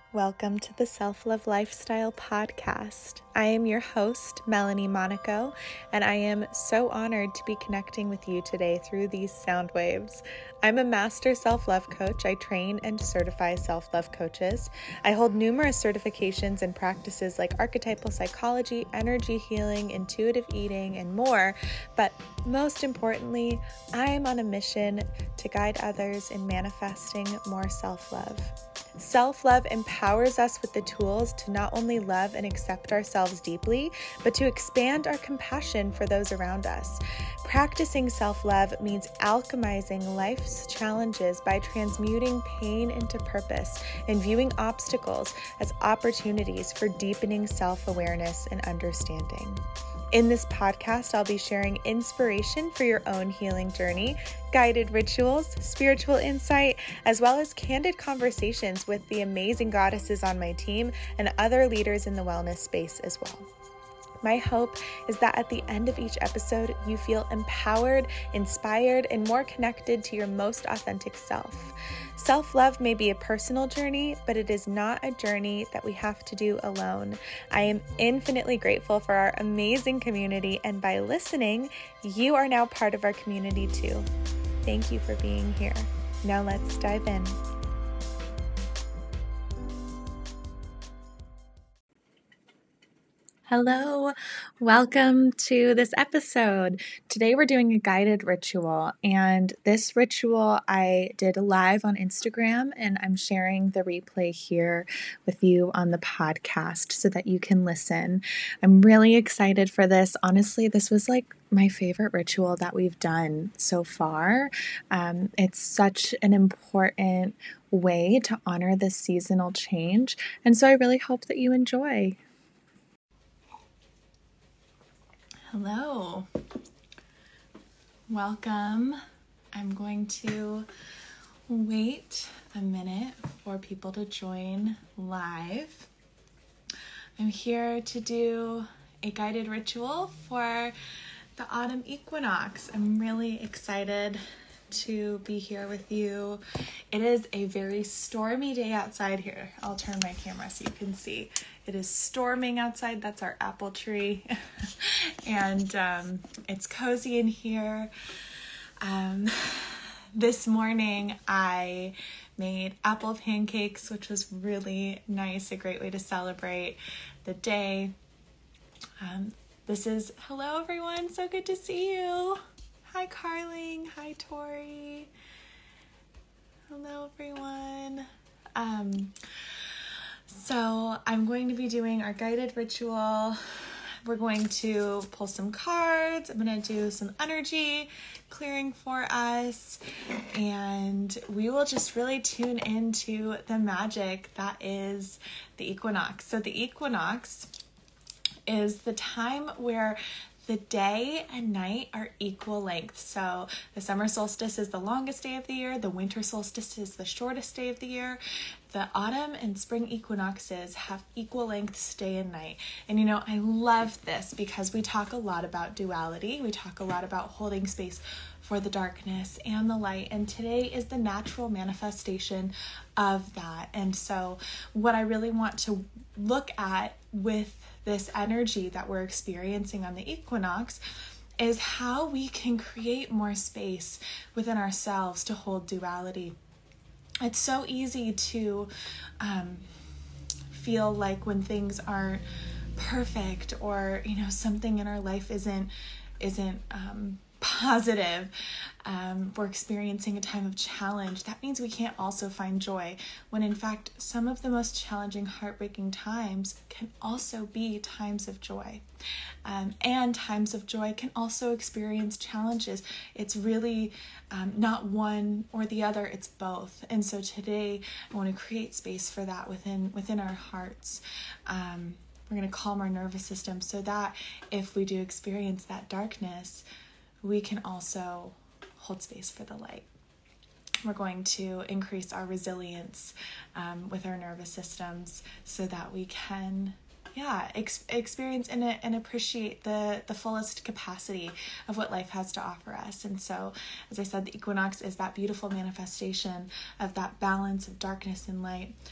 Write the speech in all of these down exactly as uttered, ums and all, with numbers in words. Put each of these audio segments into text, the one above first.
Welcome to the Self-Love Lifestyle Podcast. I am your host, Melanie Monaco, and I am so honored to be connecting with you today through these sound waves. I'm a master self-love coach. I train and certify self-love coaches. I hold numerous certifications and practices like archetypal psychology, energy healing, intuitive eating, and more. But most importantly, I am on a mission to guide others in manifesting more self-love. Self-love empowers us with the tools to not only love and accept ourselves deeply, but to expand our compassion for those around us. Practicing self-love means alchemizing life's challenges by transmuting pain into purpose and viewing obstacles as opportunities for deepening self-awareness and understanding. In this podcast, I'll be sharing inspiration for your own healing journey, guided rituals, spiritual insight, as well as candid conversations with the amazing goddesses on my team and other leaders in the wellness space as well. My hope is that at the end of each episode, you feel empowered, inspired, and more connected to your most authentic self. Self-love may be a personal journey, but it is not a journey that we have to do alone. I am infinitely grateful for our amazing community, and by listening, you are now part of our community too. Thank you for being here. Now let's dive in. Hello, welcome to this episode. Today we're doing a guided ritual, and this ritual I did live on Instagram, and I'm sharing the replay here with you on the podcast so that you can listen. I'm really excited for this. Honestly, this was like my favorite ritual that we've done so far. Um, it's such an important way to honor this seasonal change, and so I really hope that you enjoy. Hello, welcome. I'm going to wait a minute for people to join live. I'm here to do a guided ritual for the autumn equinox. I'm really excited to be here with you. It is a very stormy day outside here. I'll turn my camera so you can see. It is storming outside. That's our apple tree. and um, it's cozy in here. Um, this morning I made apple pancakes, which was really nice, a great way to celebrate the day. Um, this is, hello everyone, so good to see you. Hi Carling, hi Tori. Hello everyone. Um, so I'm going to be doing our guided ritual. We're going to pull some cards. I'm going to do some energy clearing for us, and we will just really tune into the magic that is the equinox. So the equinox is the time where the day and night are equal length. So the summer solstice is the longest day of the year. The winter solstice is the shortest day of the year. The autumn and spring equinoxes have equal lengths day and night. And you know, I love this because we talk a lot about duality. We talk a lot about holding space for the darkness and the light. And today is the natural manifestation of that. And so what I really want to look at with this energy that we're experiencing on the equinox is how we can create more space within ourselves to hold duality. It's so easy to um, feel like when things aren't perfect, or you know, something in our life isn't isn't um, positive, um, we're experiencing a time of challenge. That means we can't also find joy, when in fact some of the most challenging, heartbreaking times can also be times of joy. Um, and times of joy can also experience challenges. It's really um, not one or the other, it's both. And so today I want to create space for that within within our hearts. Um, we're going to calm our nervous system so that if we do experience that darkness, we can also hold space for the light. We're going to increase our resilience um, with our nervous systems so that we can, yeah, ex- experience and, and appreciate the, the fullest capacity of what life has to offer us. And so, as I said, the equinox is that beautiful manifestation of that balance of darkness and light.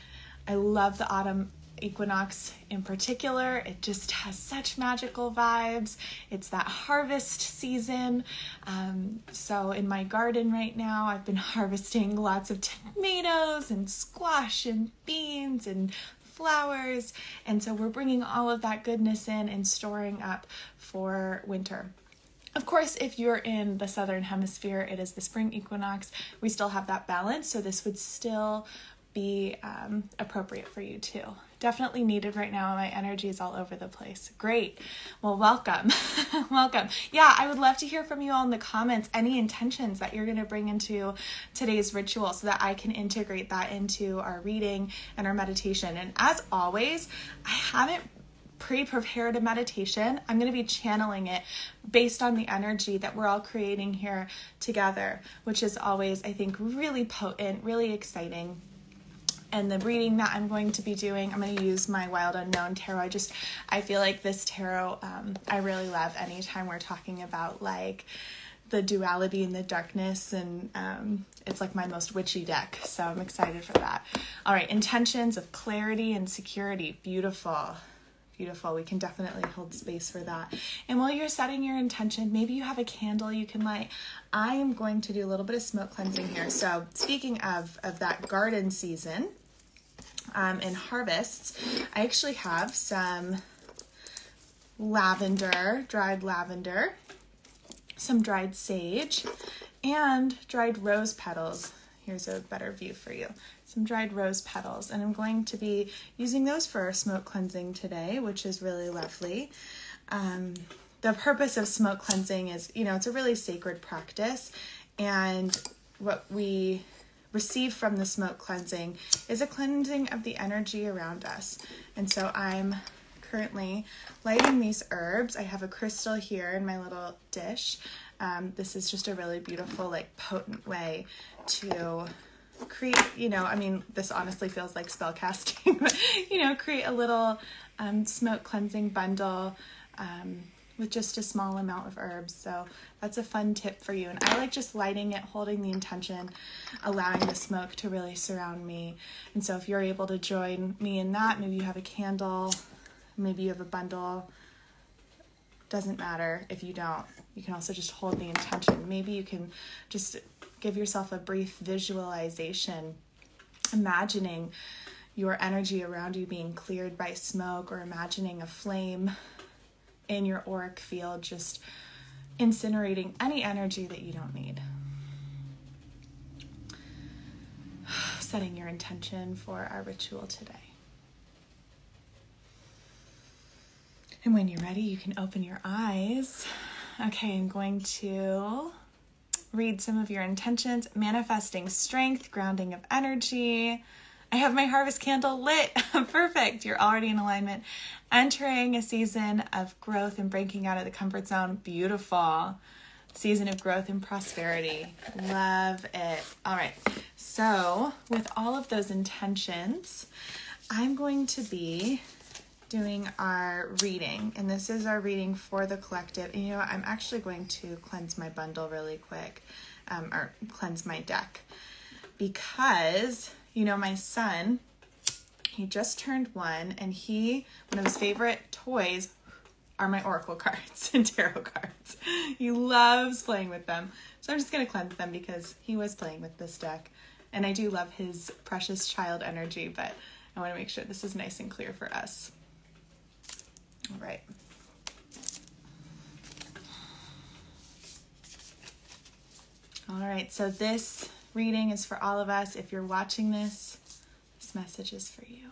I love the autumn equinox in particular. It just has such magical vibes. It's that harvest season. Um, so in my garden right now, I've been harvesting lots of tomatoes and squash and beans and flowers. And so we're bringing all of that goodness in and storing up for winter. Of course, if you're in the southern hemisphere, it is the spring equinox. We still have that balance, so this would still be um, appropriate for you too. Definitely needed right now. My energy is all over the place. Great. Well, welcome. Welcome. Yeah, I would love to hear from you all in the comments, any intentions that you're going to bring into today's ritual so that I can integrate that into our reading and our meditation. And as always, I haven't pre-prepared a meditation. I'm going to be channeling it based on the energy that we're all creating here together, which is always, I think, really potent, really exciting. And the reading that I'm going to be doing, I'm going to use my Wild Unknown Tarot. I just, I feel like this tarot, um, I really love anytime we're talking about like the duality and the darkness, and um, it's like my most witchy deck. So I'm excited for that. All right, intentions of clarity and security. Beautiful. Beautiful. We can definitely hold space for that. And while you're setting your intention, maybe you have a candle you can light. I am going to do a little bit of smoke cleansing here. So speaking of, of that garden season um, and harvests, I actually have some lavender, dried lavender, some dried sage, and dried rose petals. Here's a better view for you. Some dried rose petals, and I'm going to be using those for our smoke cleansing today, which is really lovely. Um, the purpose of smoke cleansing is, you know, it's a really sacred practice, and what we receive from the smoke cleansing is a cleansing of the energy around us. And so I'm currently lighting these herbs. I have a crystal here in my little dish. Um, this is just a really beautiful, like, potent way to create, you know, I mean, this honestly feels like spell casting, but, you know, create a little um, smoke cleansing bundle um, with just a small amount of herbs. So that's a fun tip for you. And I like just lighting it, holding the intention, allowing the smoke to really surround me. And so if you're able to join me in that, maybe you have a candle, maybe you have a bundle, doesn't matter if you don't. You can also just hold the intention. Maybe you can just give yourself a brief visualization, imagining your energy around you being cleared by smoke, or imagining a flame in your auric field just incinerating any energy that you don't need. Setting your intention for our ritual today. And when you're ready, you can open your eyes. Okay, I'm going to read some of your intentions. Manifesting strength, grounding of energy. I have my harvest candle lit. Perfect. You're already in alignment. Entering a season of growth and breaking out of the comfort zone. Beautiful. Season of growth and prosperity. Love it. All right. So with all of those intentions, I'm going to be doing our reading, and this is our reading for the collective. And you know what? I'm actually going to cleanse my bundle really quick, um, or cleanse my deck, because, you know, my son, he just turned one, and he, one of his favorite toys are my oracle cards and tarot cards. He loves playing with them. So I'm just going to cleanse them because he was playing with this deck, and I do love his precious child energy, but I want to make sure this is nice and clear for us. All right. All right, so this reading is for all of us. If you're watching this, this message is for you.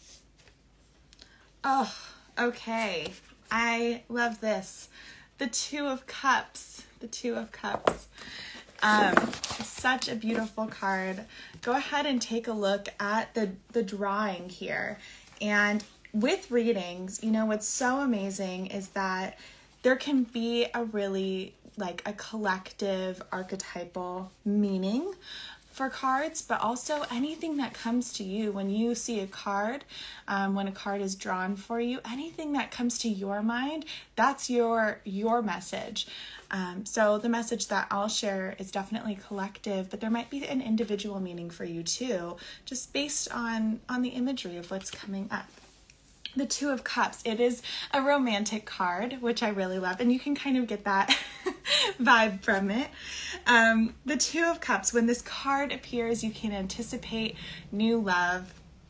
Oh, okay. I love this. The Two of Cups. The Two of Cups. Um, such a beautiful card. Go ahead and take a look at the, the drawing here. And with readings, you know, what's so amazing is that there can be a really, like, a collective archetypal meaning for cards, but also anything that comes to you when you see a card, um, when a card is drawn for you, anything that comes to your mind, that's your your message. Um, so the message that I'll share is definitely collective, but there might be an individual meaning for you too, just based on, on the imagery of what's coming up. The Two of Cups, it is a romantic card, which I really love, and you can kind of get that vibe from it. Um, the Two of Cups, when this card appears, you can anticipate new love,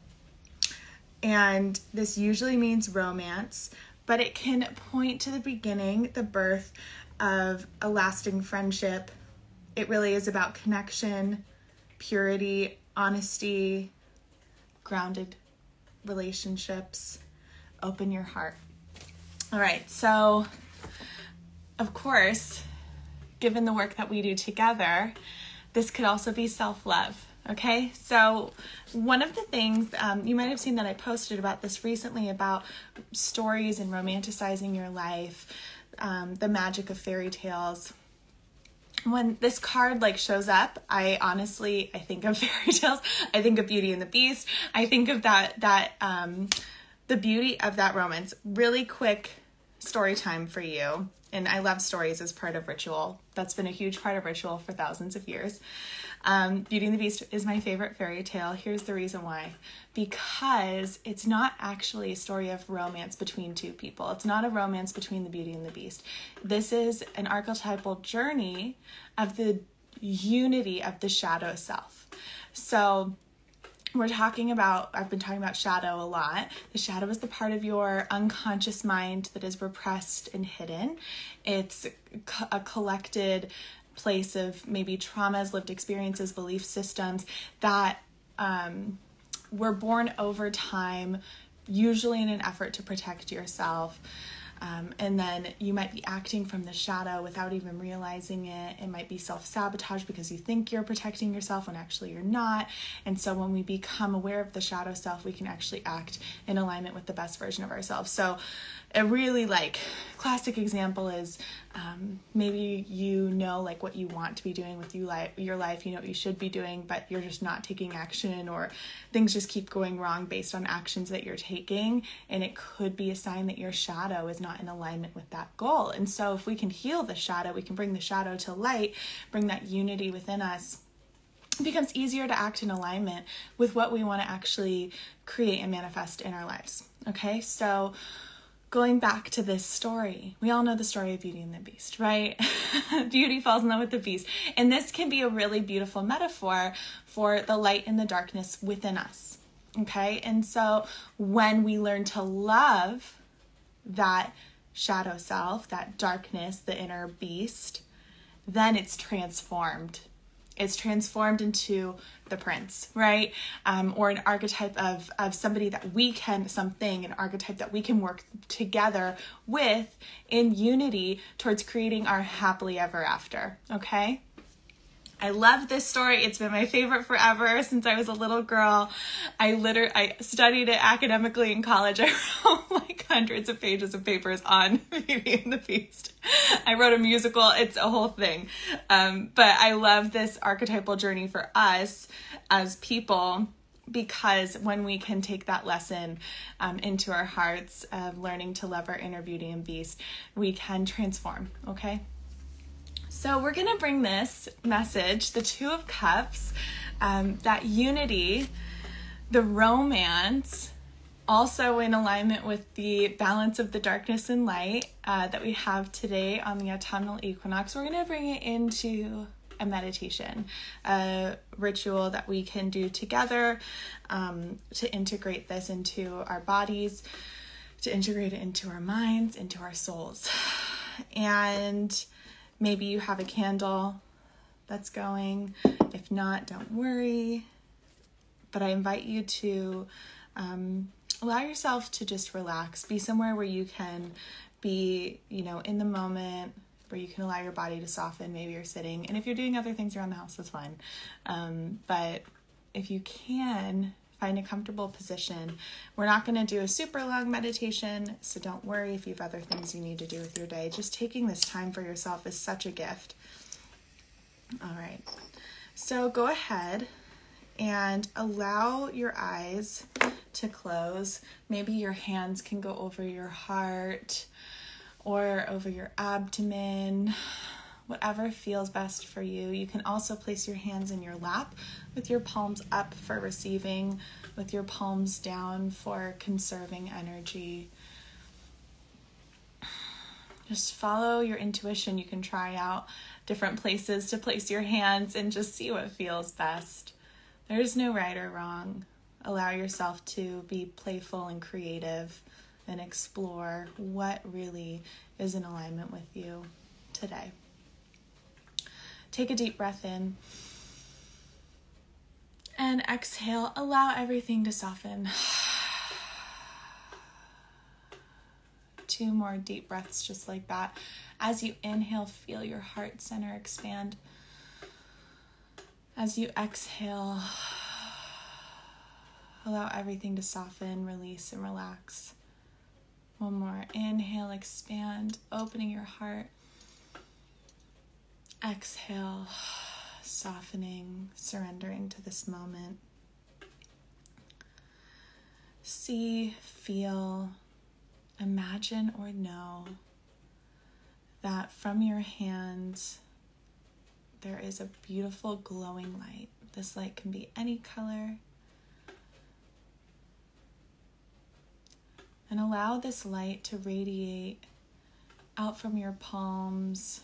and this usually means romance, but it can point to the beginning, the birth of a lasting friendship. It really is about connection, purity, honesty, grounded relationships. Open your heart. All right, so of course, given the work that we do together, this could also be self-love. Okay, so one of the things, um, you might have seen that I posted about this recently, about stories and romanticizing your life, um, the magic of fairy tales. When this card like shows up, I honestly, I think of fairy tales. I think of Beauty and the Beast. I think of that, that um, the beauty of that romance. Really quick story time for you. And I love stories as part of ritual. That's been a huge part of ritual for thousands of years. Um, Beauty and the Beast is my favorite fairy tale. Here's the reason why. Because it's not actually a story of romance between two people. It's not a romance between the Beauty and the Beast. This is an archetypal journey of the unity of the shadow self. So we're talking about, I've been talking about shadow a lot. The shadow is the part of your unconscious mind that is repressed and hidden. It's a collected place of maybe traumas, lived experiences, belief systems that um, were born over time, usually in an effort to protect yourself. Um, and then you might be acting from the shadow without even realizing it. It might be self-sabotage because you think you're protecting yourself when actually you're not. And so when we become aware of the shadow self, we can actually act in alignment with the best version of ourselves. So a really like classic example is um, maybe you know like what you want to be doing with you li- your life, you know what you should be doing, but you're just not taking action, or things just keep going wrong based on actions that you're taking. And it could be a sign that your shadow is not in alignment with that goal. And so if we can heal the shadow, we can bring the shadow to light, bring that unity within us. It becomes easier to act in alignment with what we want to actually create and manifest in our lives. Okay, so going back to this story, we all know the story of Beauty and the Beast, right? Beauty falls in love with the Beast. And this can be a really beautiful metaphor for the light and the darkness within us, okay? And so when we learn to love that shadow self, that darkness, the inner beast, then it's transformed. It's transformed into the prince, right? Um, or an archetype of, of somebody that we can, something, an archetype that we can work together with in unity towards creating our happily ever after, okay? I love this story. It's been my favorite forever since I was a little girl. I literally, I studied it academically in college. I wrote like hundreds of pages of papers on Beauty and the Beast. I wrote a musical. It's a whole thing. Um, but I love this archetypal journey for us as people, because when we can take that lesson um, into our hearts of learning to love our inner beauty and beast, we can transform, okay? So we're going to bring this message, the Two of Cups, um, that unity, the romance, also in alignment with the balance of the darkness and light uh, that we have today on the autumnal equinox. We're going to bring it into a meditation, a ritual that we can do together um, to integrate this into our bodies, to integrate it into our minds, into our souls. And maybe you have a candle that's going. If not, don't worry. But I invite you to um, allow yourself to just relax. Be somewhere where you can be, you know, in the moment, where you can allow your body to soften. Maybe you're sitting. And if you're doing other things around the house, that's fine. Um, but if you can, find a comfortable position. We're not going to do a super long meditation, so don't worry if you have other things you need to do with your day. Just taking this time for yourself is such a gift. All right. So go ahead and allow your eyes to close. Maybe your hands can go over your heart or over your abdomen, whatever feels best for you. You can also place your hands in your lap with your palms up for receiving, with your palms down for conserving energy. Just follow your intuition. You can try out different places to place your hands and just see what feels best. There's no right or wrong. Allow yourself to be playful and creative and explore what really is in alignment with you today. Take a deep breath in and exhale. Allow everything to soften. Two more deep breaths just like that. As you inhale, feel your heart center expand. As you exhale, allow everything to soften, release, and relax. One more. Inhale, expand, opening your heart. Exhale, softening, surrendering to this moment. See, feel, imagine, or know that from your hands there is a beautiful glowing light. This light can be any color. And allow this light to radiate out from your palms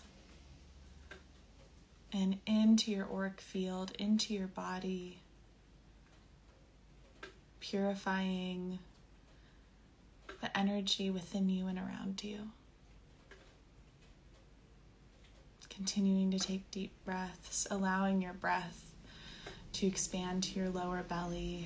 and into your auric field, into your body, purifying the energy within you and around you. Continuing to take deep breaths, allowing your breath to expand to your lower belly.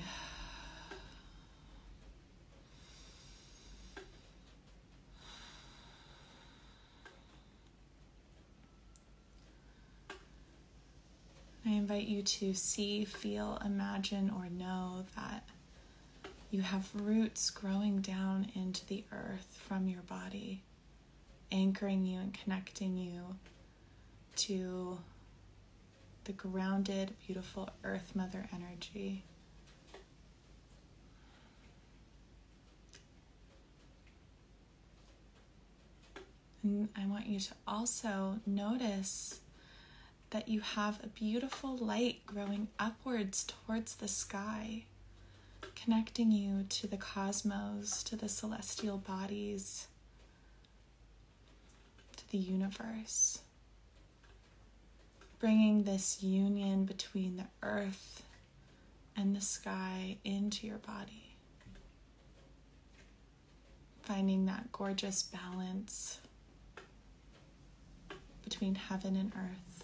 I invite you to see, feel, imagine, or know that you have roots growing down into the earth from your body, anchoring you and connecting you to the grounded, beautiful Earth Mother energy. And I want you to also notice that you have a beautiful light growing upwards towards the sky, connecting you to the cosmos, to the celestial bodies, to the universe, bringing this union between the earth and the sky into your body, finding that gorgeous balance between heaven and earth.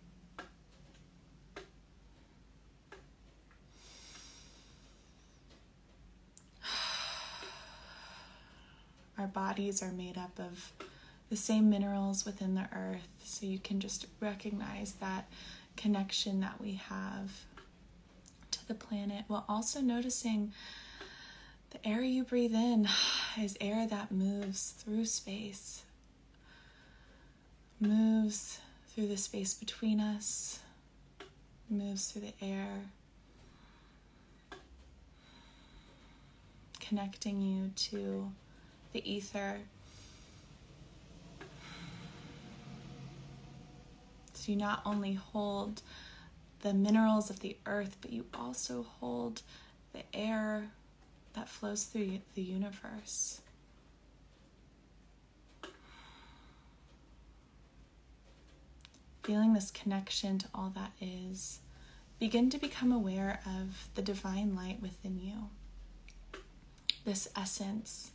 Our bodies are made up of the same minerals within the earth, so you can just recognize that connection that we have to the planet, while also noticing the air you breathe in is air that moves through space, moves through the space between us, moves through the air, connecting you to the ether. So you not only hold the minerals of the earth, but you also hold the air that flows through the universe. Feeling this connection to all that is, begin to become aware of the divine light within you, this essence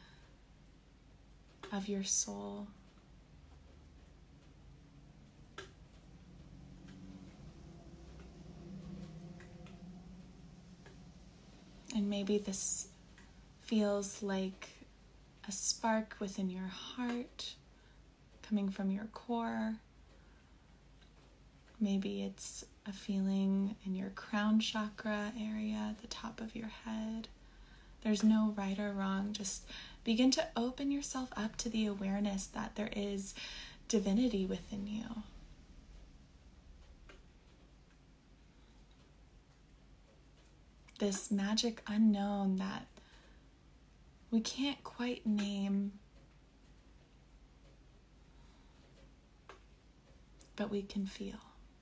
of your soul. And maybe this feels like a spark within your heart, coming from your core. Maybe it's a feeling in your crown chakra area, the top of your head. There's no right or wrong. Just begin to open yourself up to the awareness that there is divinity within you. this magic unknown that we can't quite name, but we can feel.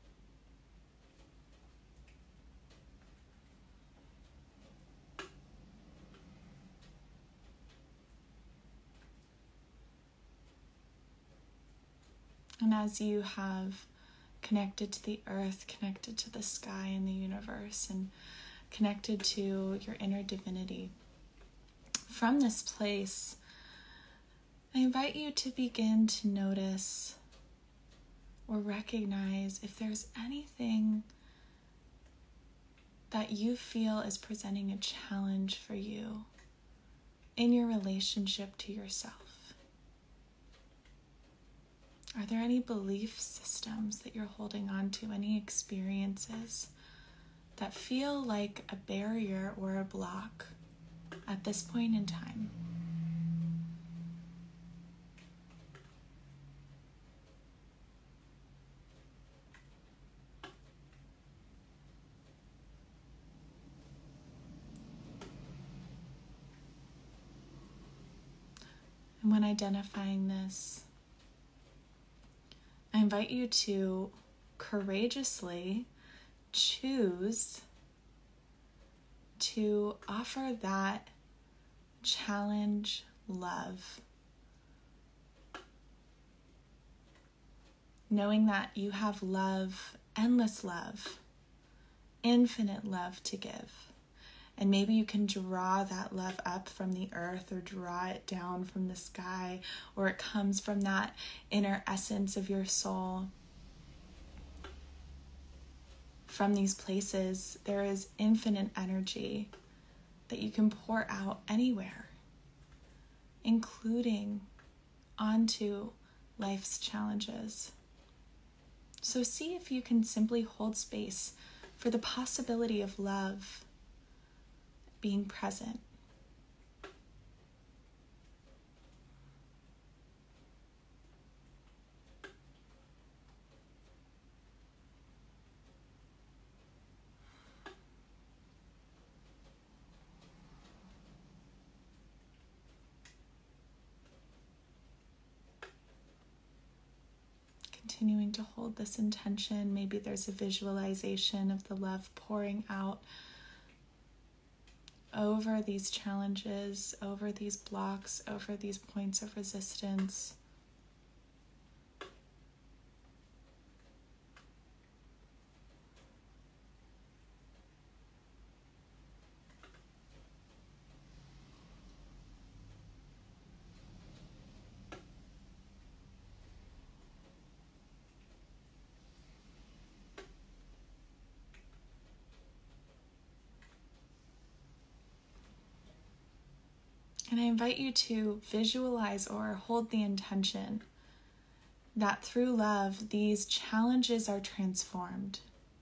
And as you have connected to the earth, connected to the sky and the universe, and connected to your inner divinity, from this place, I invite you to begin to notice or recognize if there's anything that you feel is presenting a challenge for you in your relationship to yourself. Are there any belief systems that you're holding on to, any experiences that feel like a barrier or a block at this point in time? And when identifying this, I invite you to courageously choose to offer that challenge love. Knowing that you have love, endless love, infinite love to give. And maybe you can draw that love up from the earth or draw it down from the sky, or it comes from that inner essence of your soul. From these places, there is infinite energy that you can pour out anywhere, including onto life's challenges. So see if you can simply hold space for the possibility of love being present. Continuing to hold this intention. Maybe there's a visualization of the love pouring out over these challenges, over these blocks, over these points of resistance. And I invite you to visualize or hold the intention that through love, these challenges are transformed.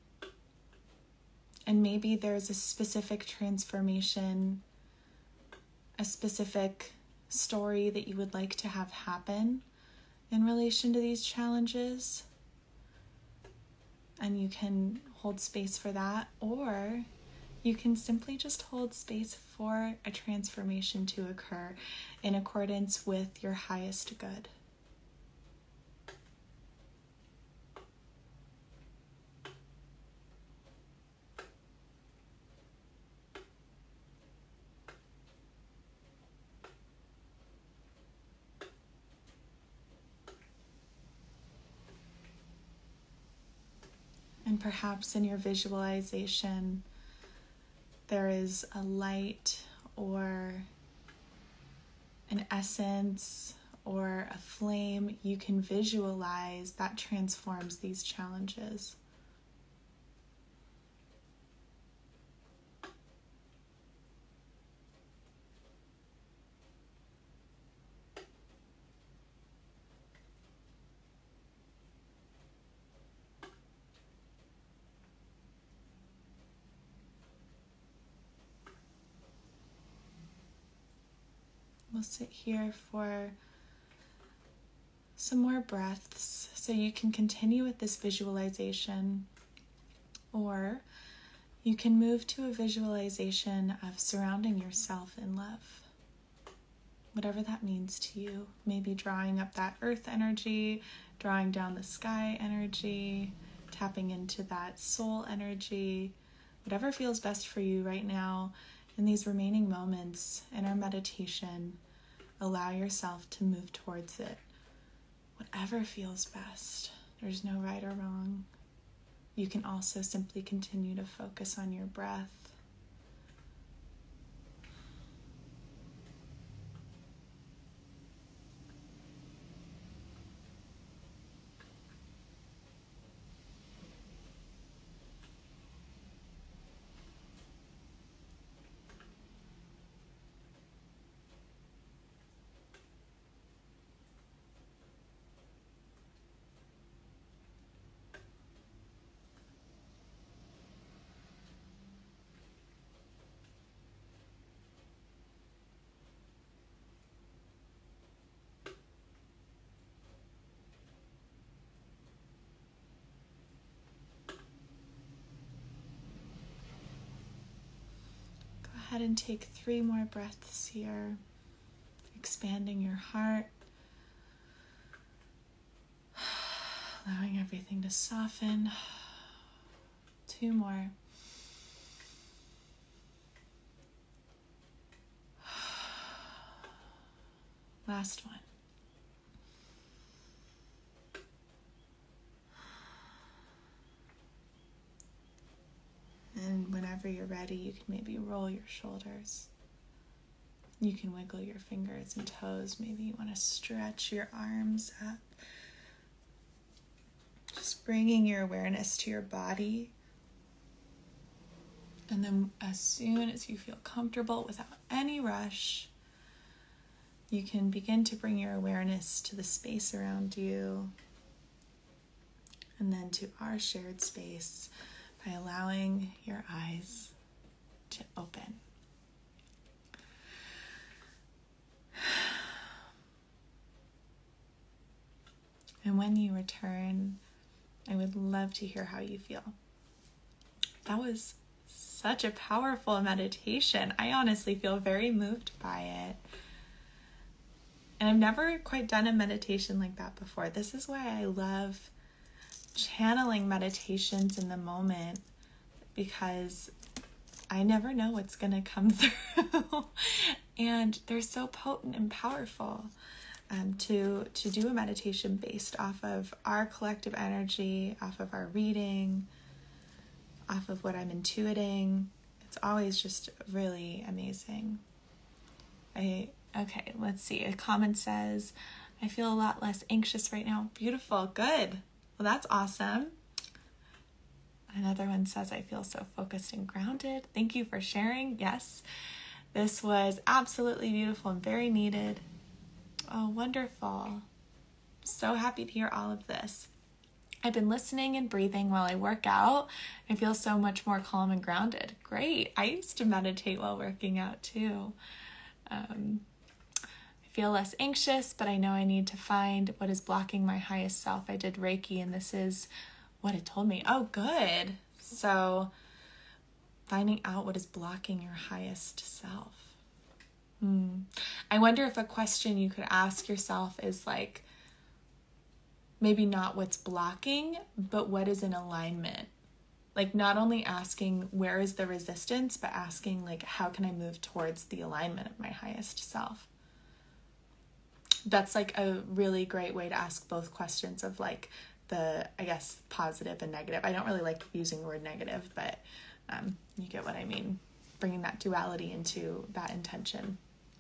And maybe there's a specific transformation, a specific story that you would like to have happen in relation to these challenges. And you can hold space for that, or you can simply just hold space for a transformation to occur in accordance with your highest good. And perhaps in your visualization, there is a light or an essence or a flame you can visualize that transforms these challenges. We'll sit here for some more breaths so you can continue with this visualization, or you can move to a visualization of surrounding yourself in love. Whatever that means to you. Maybe drawing up that earth energy, drawing down the sky energy, tapping into that soul energy. Whatever feels best for you right now in these remaining moments in our meditation, allow yourself to move towards it. Whatever feels best. There's no right or wrong. You can also simply continue to focus on your breath. Go ahead and take three more breaths here, expanding your heart, allowing everything to soften. Two more. Last one. And whenever you're ready, you can maybe roll your shoulders. You can wiggle your fingers and toes. Maybe you want to stretch your arms up. Just bringing your awareness to your body. And then as soon as you feel comfortable, without any rush, you can begin to bring your awareness to the space around you. And then to our shared space, by allowing your eyes to open. And when you return, I would love to hear how you feel. That was such a powerful meditation. I honestly feel very moved by it. And I've never quite done a meditation like that before. This is why I love channeling meditations in the moment, because I never know what's going to come through. And they're so potent and powerful. Um, to, to do a meditation based off of our collective energy, off of our reading, off of what I'm intuiting. It's always just really amazing. I okay, let's see. A comment says, I feel a lot less anxious right now. Beautiful. Good. Well, that's awesome. Another one says, I feel so focused and grounded. Thank you for sharing. Yes, this was absolutely beautiful and very needed. Oh, wonderful. So happy to hear all of this. I've been listening and breathing while I work out. I feel so much more calm and grounded. Great. I used to meditate while working out too. Um, I feel less anxious, but I know I need to find what is blocking my highest self. I did Reiki, and this is what it told me. Oh, good. So finding out what is blocking your highest self. Hmm. I wonder if a question you could ask yourself is like, maybe not what's blocking, but what is in alignment. Like not only asking where is the resistance, but asking like, how can I move towards the alignment of my highest self? That's like a really great way to ask both questions of like the, I guess, positive and negative. I don't really like using the word negative, but um, you get what I mean. Bringing that duality into that intention.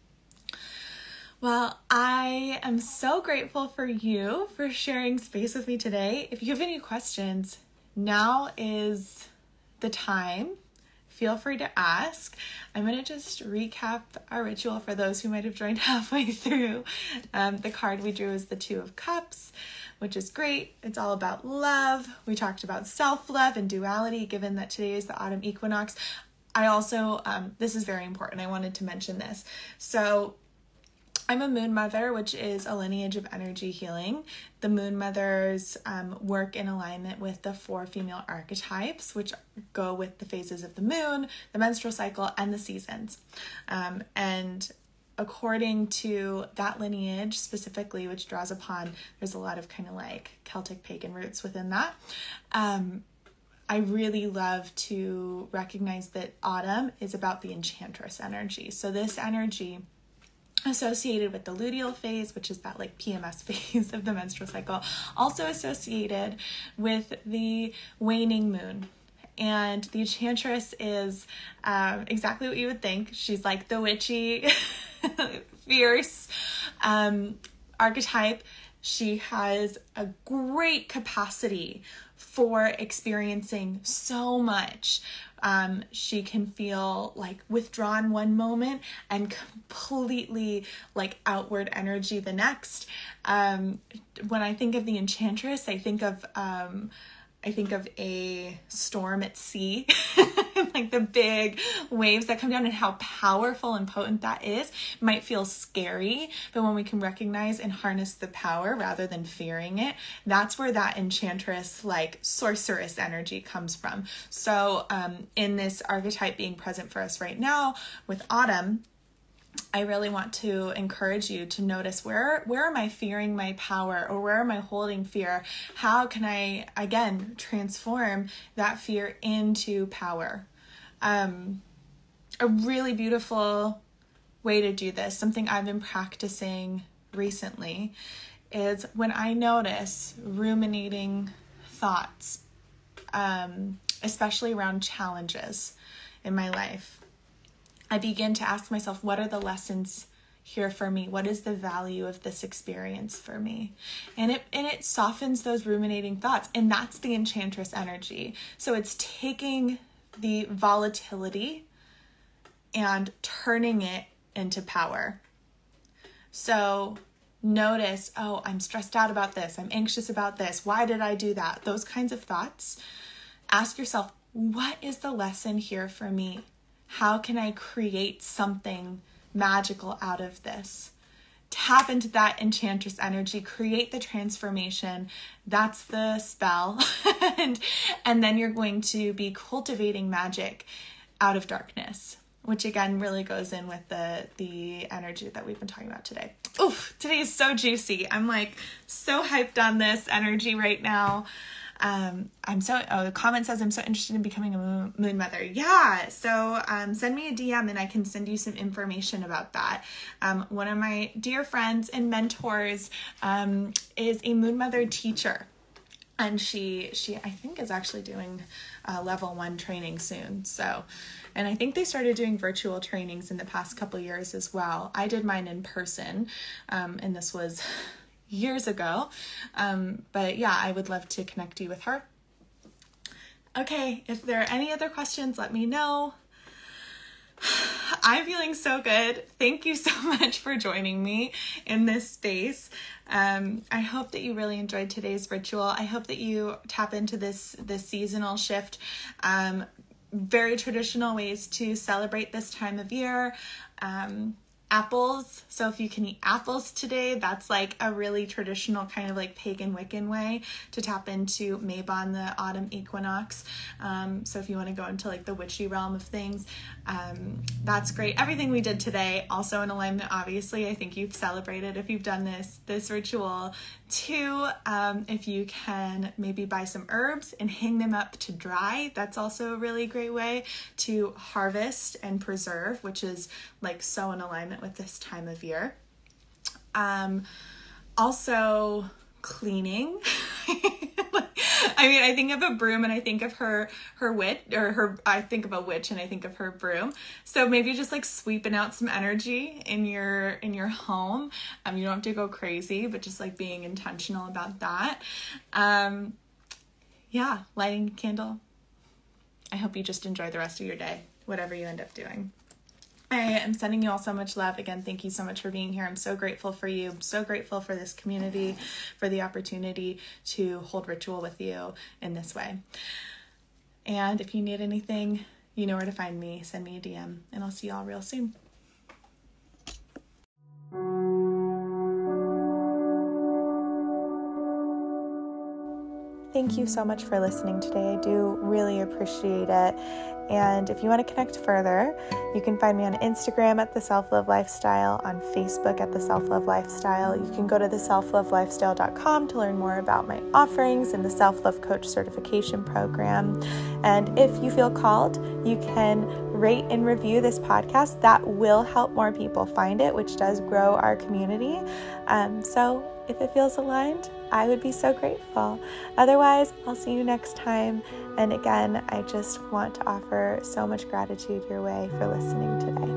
Well, I am so grateful for you for sharing space with me today. If you have any questions, now is the time. Feel free to ask. I'm going to just recap our ritual for those who might have joined halfway through. Um, the card we drew is the Two of Cups, which is great. It's all about love. We talked about self-love and duality, given that today is the autumn equinox. I also, um, this is very important. I wanted to mention this. So I I'm a moon mother, which is a lineage of energy healing. The moon mothers um, work in alignment with the four female archetypes, which go with the phases of the moon, the menstrual cycle, and the seasons. Um, and according to that lineage specifically, which draws upon, there's a lot of kind of like Celtic pagan roots within that. Um, I really love to recognize that autumn is about the enchantress energy. So this energy associated with the luteal phase, which is that like P M S phase of the menstrual cycle, also associated with the waning moon. And the enchantress is um, exactly what you would think. She's like the witchy, fierce um, archetype. She has a great capacity for experiencing so much. Um, she can feel like withdrawn one moment and completely like outward energy the next. Um, when I think of the enchantress, I think of um, I think of a storm at sea, like the big waves that come down, and how powerful and potent that is. It might feel scary, but when we can recognize and harness the power rather than fearing it, that's where that enchantress, like sorceress energy comes from. So um, in this archetype being present for us right now with autumn, I really want to encourage you to notice where where am I fearing my power, or where am I holding fear? How can I, again, transform that fear into power? Um, a really beautiful way to do this, something I've been practicing recently, is when I notice ruminating thoughts, um, especially around challenges in my life, I begin to ask myself, what are the lessons here for me? What is the value of this experience for me? And it and it softens those ruminating thoughts. And that's the enchantress energy. So it's taking the volatility and turning it into power. So notice, oh, I'm stressed out about this. I'm anxious about this. Why did I do that? Those kinds of thoughts. Ask yourself, what is the lesson here for me? How can I create something magical out of this? Tap into that enchantress energy, create the transformation. That's the spell. and, and then you're going to be cultivating magic out of darkness, which again really goes in with the, the energy that we've been talking about today. Oof, today is so juicy. I'm like so hyped on this energy right now. Um, I'm so, oh, the comment says I'm so interested in becoming a moon, moon mother. Yeah. So, um, send me a D M and I can send you some information about that. Um, one of my dear friends and mentors, um, is a moon mother teacher, and she, she, I think is actually doing uh level one training soon. So, and I think they started doing virtual trainings in the past couple years as well. I did mine in person. Um, and this was years ago. Um, but yeah, I would love to connect you with her. Okay, if there are any other questions, let me know. I'm feeling so good. Thank you so much for joining me in this space. Um, I hope that you really enjoyed today's ritual. I hope that you tap into this, this seasonal shift. Um, very traditional ways to celebrate this time of year. Um, Apples. So if you can eat apples today, that's like a really traditional kind of like pagan Wiccan way to tap into Mabon, the autumn equinox. Um, so if you want to go into like the witchy realm of things, um, that's great. Everything we did today, also in alignment, obviously. I think you've celebrated if you've done this, this ritual. Two, um, if you can maybe buy some herbs and hang them up to dry, that's also a really great way to harvest and preserve, which is like so in alignment with this time of year. Um, also cleaning. I mean, I think of a broom and I think of her, her witch, or her, I think of a witch and I think of her broom. So maybe just like sweeping out some energy in your, in your home. Um, you don't have to go crazy, but just like being intentional about that. Um, yeah, lighting a candle. I hope you just enjoy the rest of your day, whatever you end up doing. I am sending you all so much love. Again, thank you so much for being here. I'm so grateful for you. I'm so grateful for this community, for the opportunity to hold ritual with you in this way. And if you need anything, you know where to find me. Send me a D M, and I'll see you all real soon. thank you so much for listening today. I do really appreciate it. And if you want to connect further, you can find me on Instagram at The Self-Love Lifestyle, on Facebook at The Self-Love Lifestyle. You can go to the self love lifestyle dot com to learn more about my offerings and the Self-Love Coach Certification Program. And if you feel called, you can rate and review this podcast. That will help more people find it, which does grow our community. Um, so if it feels aligned, I would be so grateful. Otherwise, I'll see you next time. And again, I just want to offer so much gratitude your way for listening today.